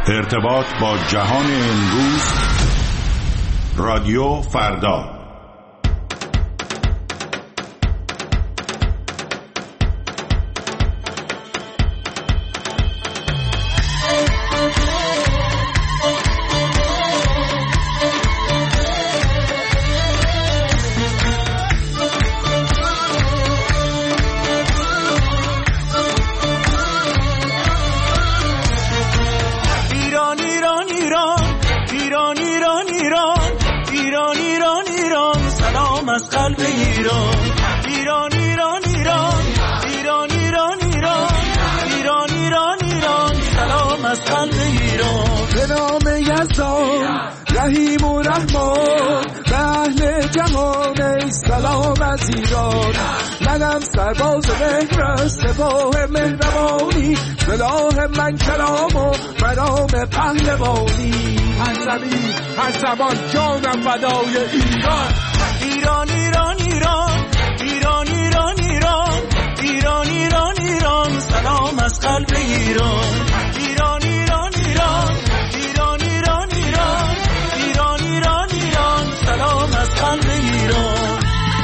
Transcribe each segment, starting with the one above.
ارتباط با جهان امروز، رادیو فردا. رحیم و رحمان به اهل جهان، ای سلام از ایران. منم سرباز مهر، سپاه مهربانی، سلاح من کلام و مرام پهلوانی. هر زمین هر زبان جانم فدای ایران. ایران ایران ایران ایران ایران ایران ایران ایران ایران، سلام از قلب ایران. ایران ایران ایران ایران ایران ایران ایران ایران ایران، سلام از قلب ایران.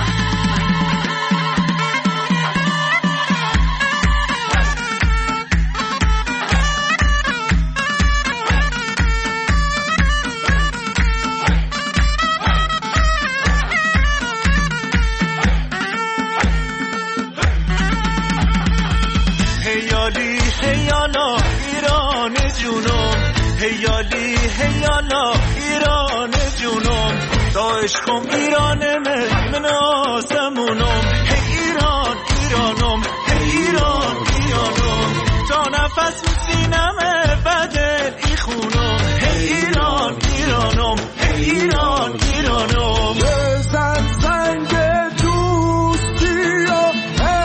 هیالی هیالا ایران جونم، هیالی هیالا ایران جونم، تا عشقم ایران من آسمونم. هی ایران ایرانم، هی ایران ایرانم، تا نفس میسینم بدل ای خونم. هی ایران ایرانم، هی ایران ایرانم. بزن زنگ دوستی و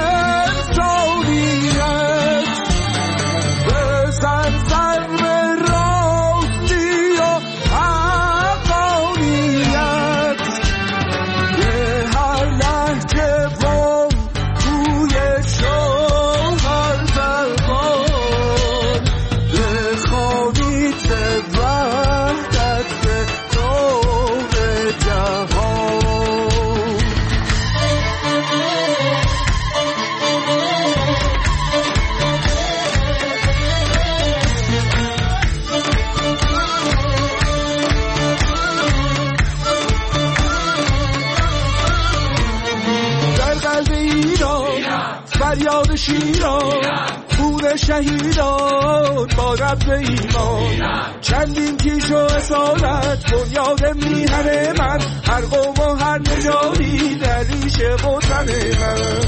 انسانیت، بزن ضرب راستی و حقانیت. به هر لحظه وام توی شوهر زبان، بخوانید به وحدت به نور جهان. در قلب ایران فریاد شیران، خون شهیدان با رب ایمان. چندین کیش و اصالت بنیاد میهن من، هر قوم و هر نژادی در ریشه وطن من.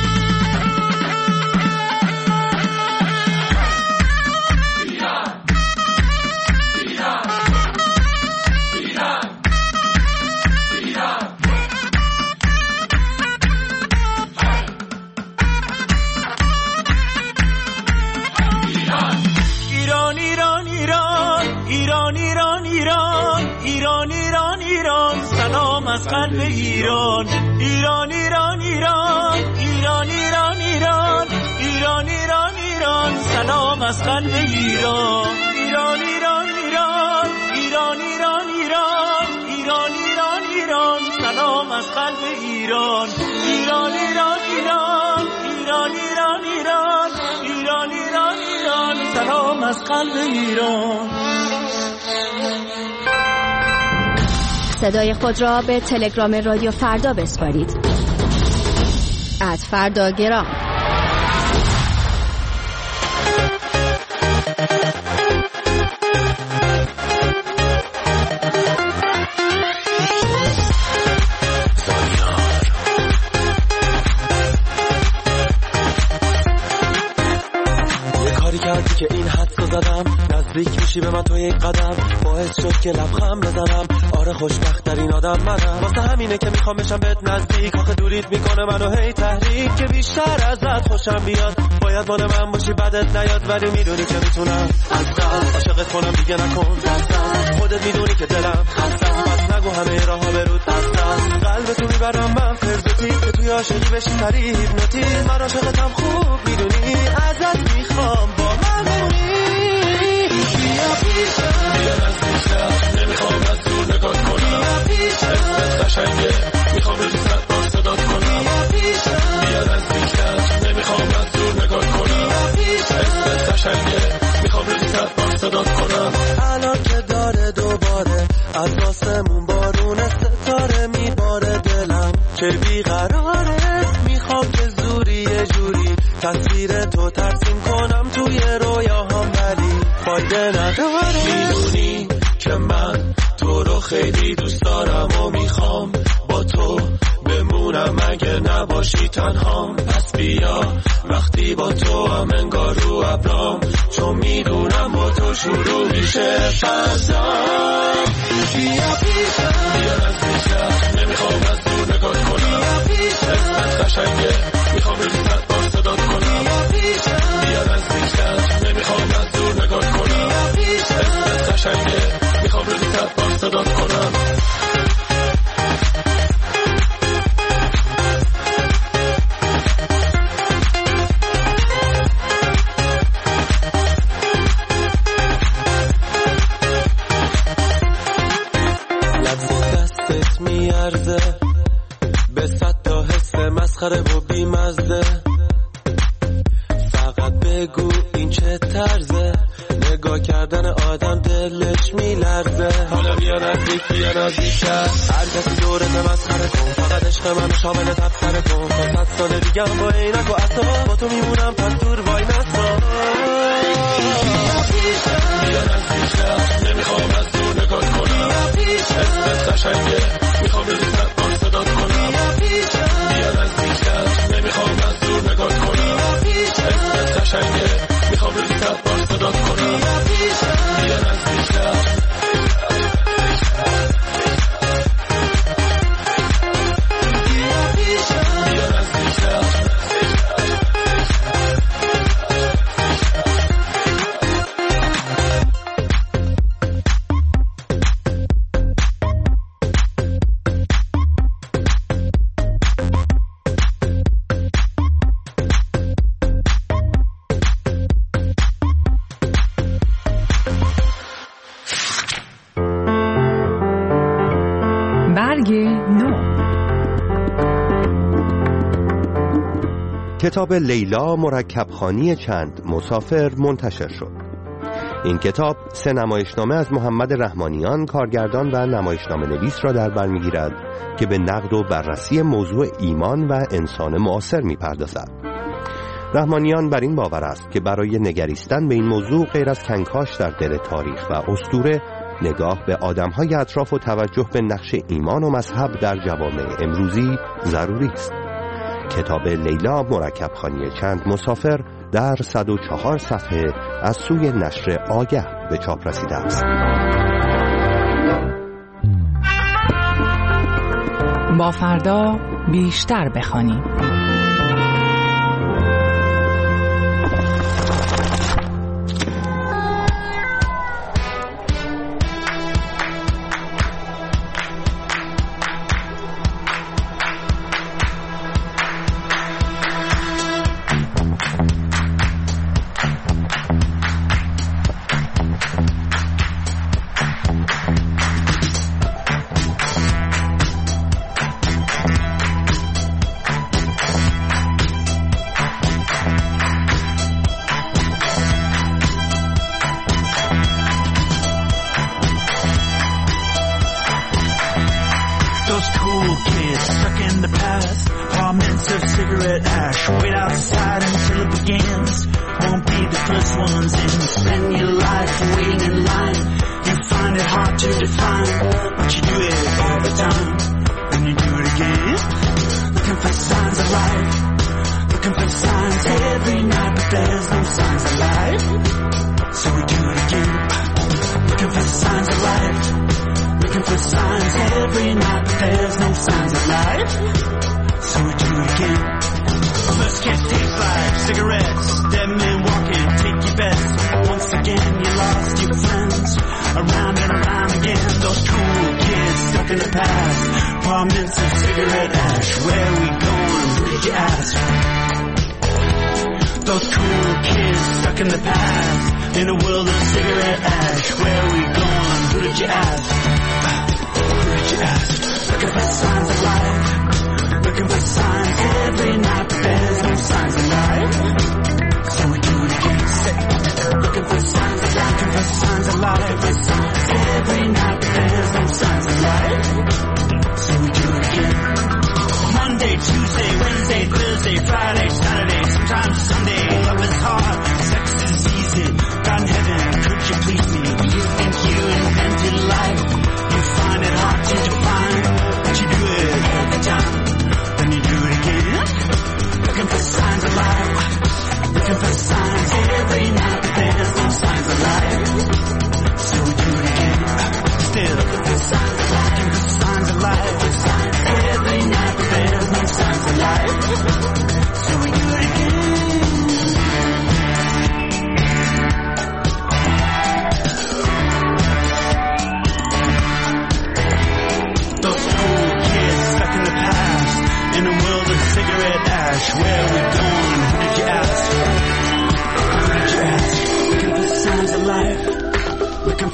ایران ایران ایران ایران ایران ایران ایران ایران ایران، سلام از قلب ایران. ایران ایران ایران ایران ایران ایران ایران ایران ایران، سلام از قلب ایران. ایران ایران ایران ایران ایران ایران ایران ایران ایران، سلام از قلب ایران. ایران ایران ایران ایران ایران ایران ایران ایران ایران، سلام از قلب ایران. صدای خود را به تلگرام رادیو فردا بسپارید. @فرداگرام. که این حدسو زدم، نزدیک میشی به من تو یک قدم، باعث شد که لبخند بزنم. آره خوشبخت ترین آدم منم، واسه همینه که میخوام بشم بهت نزدیک. آخه دوریت میکنه منو هی تحریک، که بیشتر ازت خوشم بیاد. باید مال من باشی بدت نیاد، ولی میدونی که میتونم از قلب عاشقت کنم. دیگه نکن دستم، خودت میدونی که دلم خستم. پس نگو همه راه ها برود دستم، قلب تو میبرم من فرزوتی، که توی عاشقی بشی سری هیپنوتیزم. من عاشقتم خوب میدونی، ازت میخوام با من بمونی. بیا فایده نداره. میدونی که من تو رو خیلی دوست دارم و میخوام با تو بمونم اگه نباشی تنهام. پس بیا وقتی با تو هم انگار رو ابرام، چون میدونم با تو شروع میشه فضا. بیا پیشم، بیا نزدیکم، نمیخوام از دور نگاه کنم. اسمت قشنگه، میخوام ریزت بار صدات کنم. بیا نزدیکم، نمیخوام از دور نگاه کنم. اسمت قشنگه، میخوام ریزت بار صدات کنم. به صد تا حس مسخره و بیمزه، فقط بگو این چه طرزه، نگاه کردن آدم دلش میلرزه. حالا بیا نزدیک، بیا نزدیکتر، هر کسی دورت مسخره کن، فقط عشق من شامل تبصره کن. تا 100 سال دیگم با عینک و عطا با تو میمونم، پس دور وای نستا. بیا نزدیکتر، نمیخوام از دور نگاه کنم. اسمت قشنگه، میخوام ریزت بار صدات کنم. بیا نزدیکتر، نمیخوام از دور نگاه کنم. اسمت قشنگه، میخوام ریزت بار صدات کنم. بیا نزدیکتر. کتاب لیلا مرکبخوانی چند مسافر منتشر شد. این کتاب 3 نمایشنامه از محمد رحمانیان کارگردان و نمایشنامه نویس را در بر می‌گیرد که به نقد و بررسی موضوع ایمان و انسان معاصر می‌پردازد. رحمانیان بر این باور است که برای نگریستن به این موضوع غیر از کنکاش در دل تاریخ و اسطوره، نگاه به آدم‌های اطراف و توجه به نقش ایمان و مذهب در جوامع امروزی ضروری است. کتاب لیلا مرکبخوانی چند مسافر در 104 صفحه از سوی نشر آگه به چاپ رسیده است. با فردا بیشتر بخوانیم. Friday, Saturday, sometimes Sunday. Love is hard, sex is easy. God in heaven, could you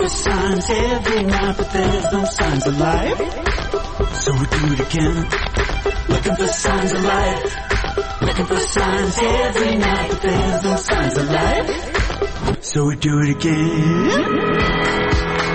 for signs every night, but there's no signs of life. So we do it again. Looking for signs of life. Looking for signs every night, but there's no signs of life. So we do it again.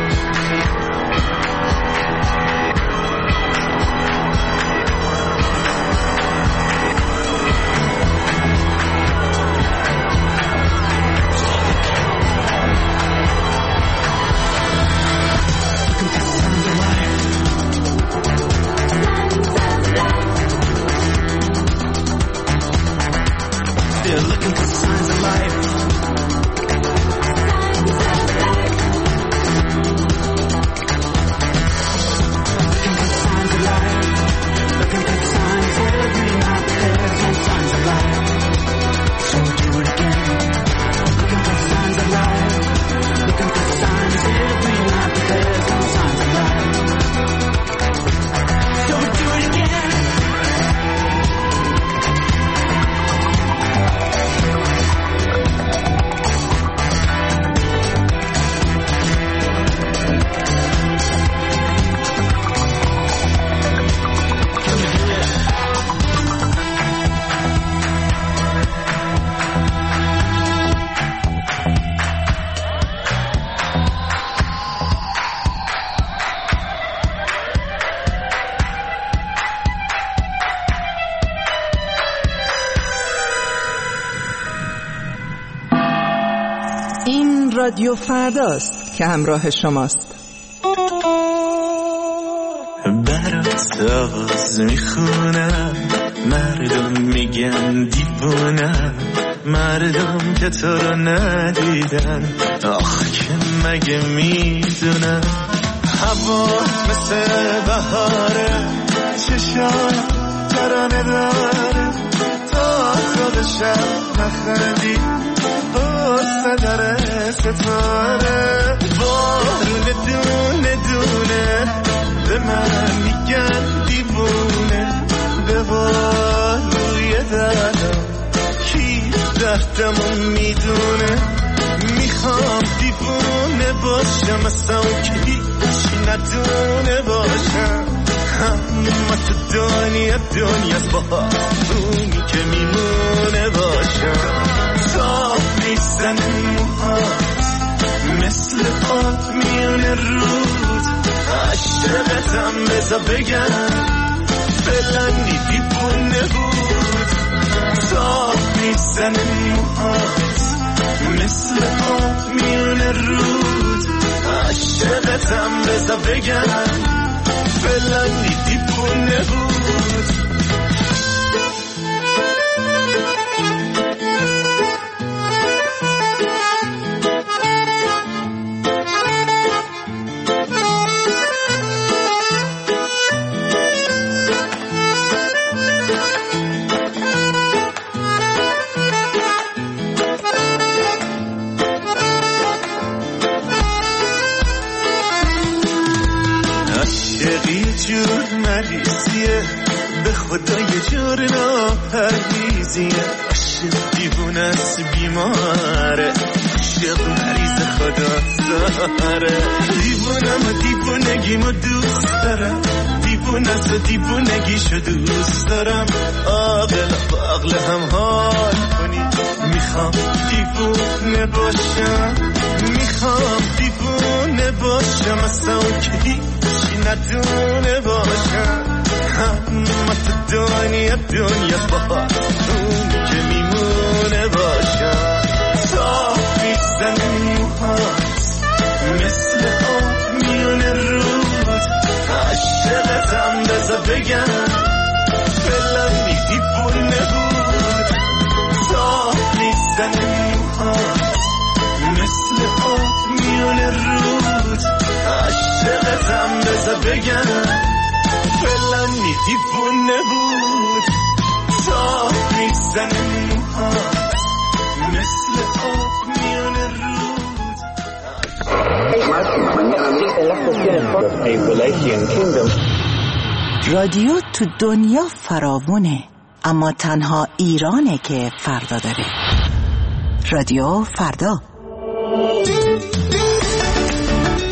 رادیو فرداست که همراه شماست. برات آواز میخونم، مردم میگن دیوونم، مردم که تو رو ندیدن، آخ که مگه میدونم. هوا مثل بهاره، چشام ترانه داره، تا خودشم نخندی قصه داره ستاره. بارون دونه دونه به من میگن دیوونه، به باروی دردم کی دردمو میدونه. میخوام دیوونه باشم اصلا که هیچی ندونه باشم، اما تو دنیاست با اونی که میمونه باشم. صاف نیستن موهات مثل آب میونه رود، عشقتم بذار بگم فلانی دیوونه بود. صاف نیستن موهات مثل آب میونه رود، عشقتم بذار بگم فلانی دیوونه بود. جور مریضیه به خدا یه جور ناپرهیزیه، عشق دیوونه است بیماره، عشق مریض خدا داره. دیوونم و دیوونگیمو دوست دارم، دیوونه است و دیوونگیشو دوست دارم. عاقل با عقل هم حال کنی، میخوام دیوونه باشم، میخوام دیوونه باشم اصلا که هیچی ندونه باشم. اما تو دنیاست با اونی که میمونه باشم. صاف نیستن موهات مثل آب میونه رود، عشقتم بذار بگم فلانی دیوونه بود. صاف نیستن موهات مثل آب میونه رود، عشقتم بذار بگم فلانی دیوونه بود. صاف نیستن موهات مثل آب میونه رود. رادیو تو دنیا فراوونه، اما تنها ایرانه که فردا داره. رادیو فردا.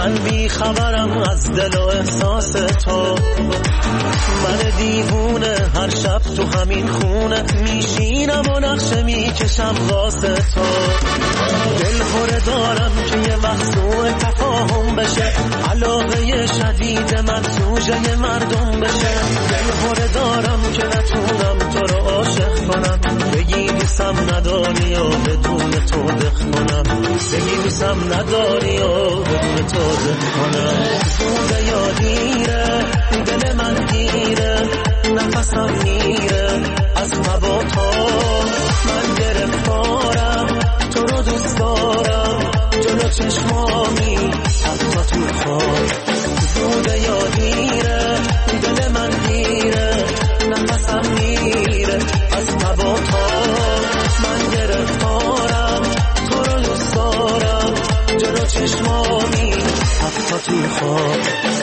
من بی خبرم از دل و احساس تو، من دیوونه هر شب تو همین خونه میشینم و نقشه میکشم واسه تو. دل خوره دارم که یه مخزوع تفاهم بشه، علاقه شدید من سوژه مردم بشه. دل خوره دارم که نتونم تو رو عاشق کنم، بگی دوستم نداری و بدون تو دق کنم، بگی دوستم نداری و بدون تو دق کنم. زوده یا دیره دل من گیره، نفسم میره از مباتا، من گرفتارم تو رو دوست دارم، جلو چشمامی حتی تو خواب. زوده یا دیره دل من گیره، نفسم میره از مباتا، من گرفتارم تو رو دوست دارم، جلو چشمامی حتی تو خواب.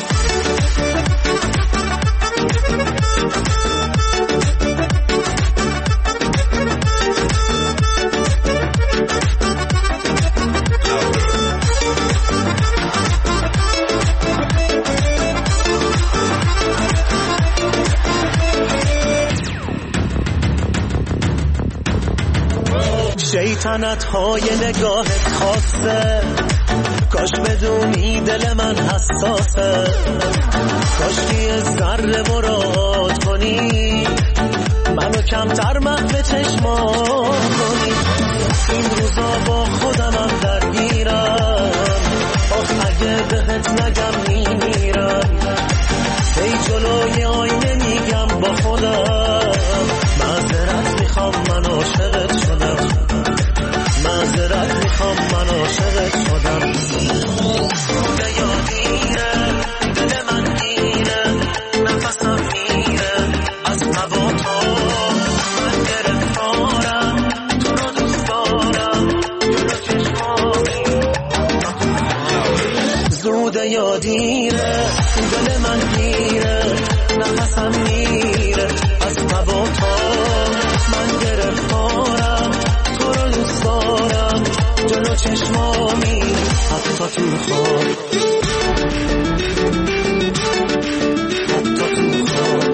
شیطنت های نگاهت خاصه، کاش بدونی دل من حساسه، کاش یه ذره مراعات کنی، منو کمتر محو چشمان کنی. این روزا با خودمم درگیرم، آخ اگه بهت نگم میمیرم. ای جلوی آینه میگم با خودم، معذرت میخوام من عاشقت شدم، معذرت میخوام من عاشقت شدم. زوده یا دیره دل من گیره، نفسم میره از مباتا، من گرفتارم تو رو دوست دارم، جلو چشمامی. زوده یا دیره دل من گیره، نفسم میره از مباتا، من گرفتارم تو رو دوست دارم، جلو چشمامی حتی تو خواب، حتی تو خواب.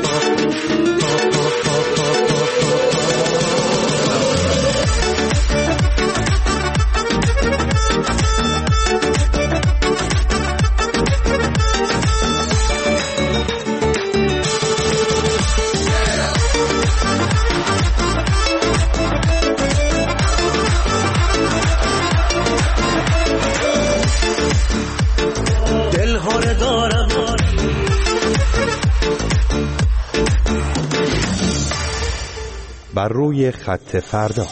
بر روی خط فردا.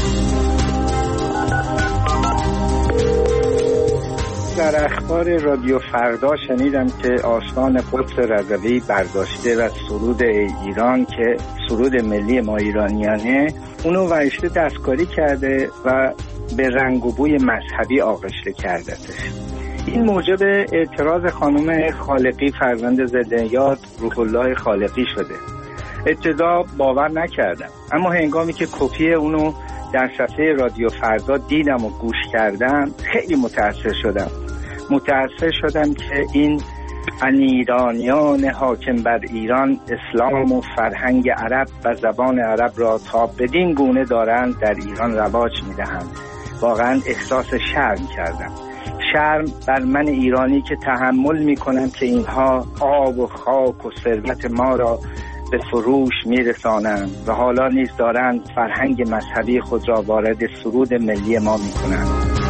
در اخبار رادیو فردا شنیدم که آستان قدس رضوی برداشته و سرود ایران که سرود ملی ما ایرانیانه اونو ورشته دستکاری کرده و به رنگ و بوی مذهبی آغشته کرده. این موجب اعتراض خانم خالقی فرزند زنده‌یاد روح الله خالقی شده. ابتدا باور نکردم، اما هنگامی که کپی اونو در صفحه رادیو فردا دیدم و گوش کردم خیلی متأثر شدم که این ایرانیان حاکم بر ایران اسلام و فرهنگ عرب و زبان عرب را تا بدین گونه دارند در ایران رواج میدهند. واقعا احساس شرم کردم، شرم بر من ایرانی که تحمل میکنم که اینها آب و خاک و ثروت ما را به فروش میرسانند و حالا نیز دارند فرهنگ مذهبی خود را وارد سرود ملی ما میکنند.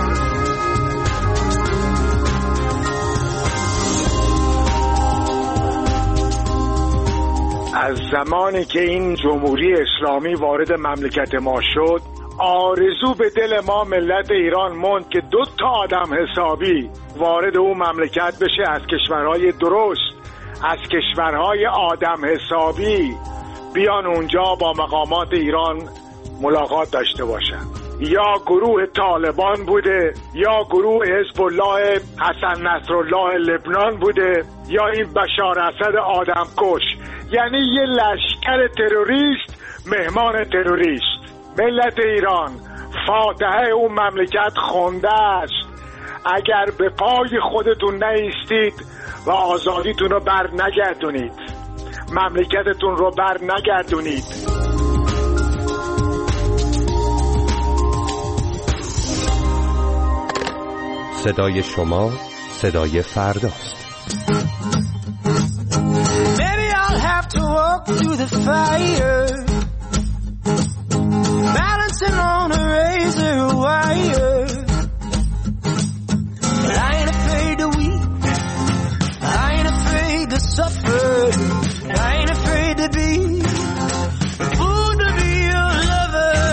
از زمانی که این جمهوری اسلامی وارد مملکت ما شد، آرزو به دل ما ملت ایران موند که 2 آدم حسابی وارد اون مملکت بشه، از کشورهای درست، از کشورهای آدم حسابی بیان اونجا با مقامات ایران ملاقات داشته باشن. یا گروه طالبان بوده، یا گروه حزب الله حسن نصرالله لبنان بوده، یا این بشار اسد آدم کش. یعنی یه لشکر تروریست مهمان تروریست. ملت ایران فاتحه اون مملکت خونده است، اگر به پای خودتون نایستید و آزادیتون رو بر نگردونید، مملکتتون رو بر نگردونید. صدای شما صدای فرداست. Maybe I'll have to walk through the fire, balancing on a razor wire. But I ain't afraid to weep, I ain't afraid to suffer, I ain't afraid to be a fool to be your lover.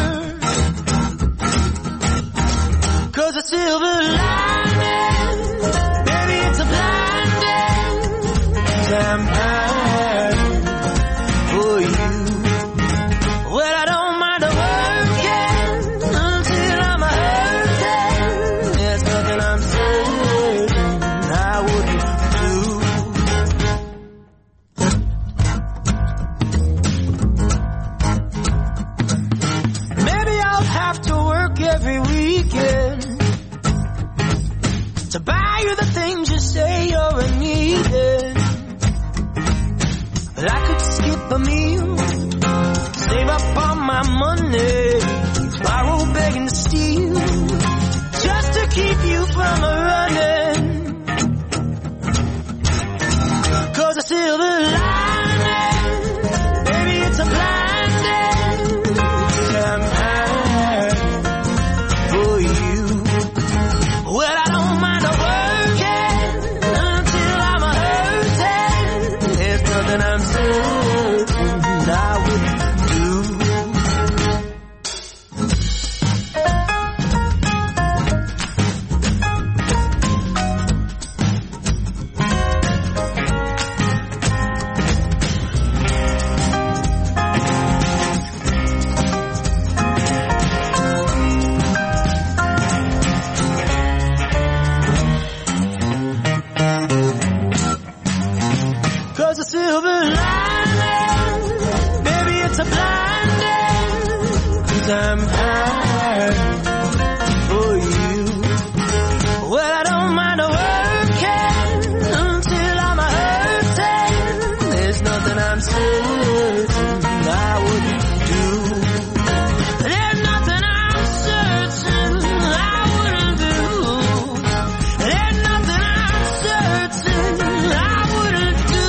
'Cause the silver lining, baby, it's a blinding, 'cause I'm hiding for you. Well, I don't mind the working until I'm hurting. There's nothing I'm certain I wouldn't do. Maybe I'll have to work every weekend to buy you the things you say you're needing. But I could skip a meal, save up all my money, borrow, beg and steal, just to keep you from running. 'Cause the silver lining, baby, it's a blinding, I'm hiding for you. Well, I don't mind working until I'm hurting. There's nothing I'm certain I wouldn't do. Cause the silver lining, baby, it's a blinding, 'cause I'm hiding for you. Well, I don't mind working until I'm hurting. There's nothing I'm certain I wouldn't do. There's nothing I'm certain I wouldn't do. There's nothing I'm certain I wouldn't do.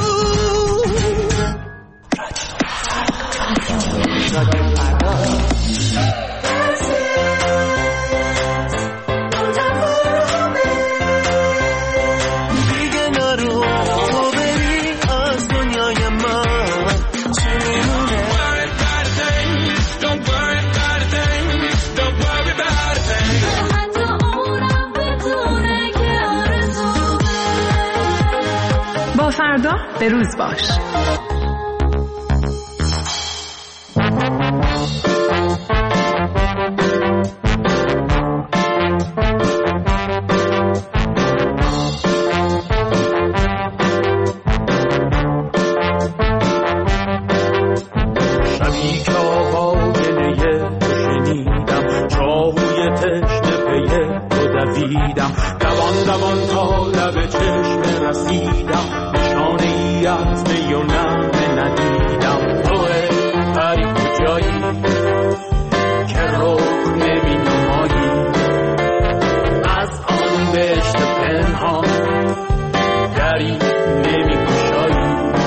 دیگه نرو بری از دنیای من، چی میمونه؟ Don't worry about a thing, don't worry about a thing. حتی اونم بدونه که آرزومه. با فردا به روز باش. شبی که آواگله تو شنیدم، چاهوی تشنه پیه تو دویدم، دوان دوان تا لب چشمه رسیدم، نشانه ای از می و نغمه ندیدم. توه پری کجایی که رخ نمی نمایی، از آن بهشت پنهان دری نمی گشایی.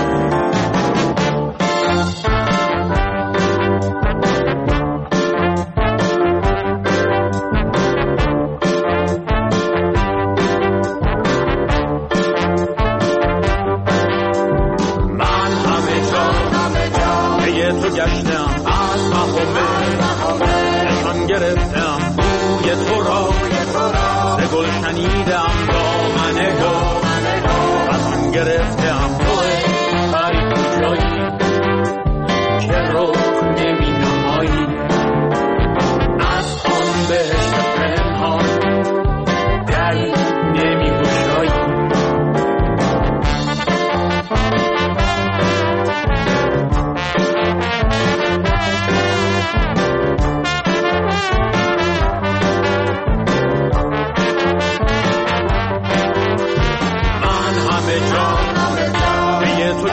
تو گشتم از مهمه، نشان گرفتم بوی تو را، ز گل شنیدم دامن گل، از آن گرفتم توی پری کجایی که رخ نمی نمایی، از آن بهشت پنهان دری نمی گشایی.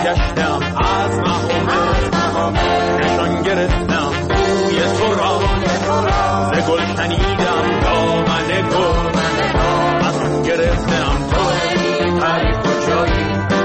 برگشتم از مهامه نشان گرفتم بوی تو را ز گل شنیدم دامن گل از آن گرفتم توی پری کجایی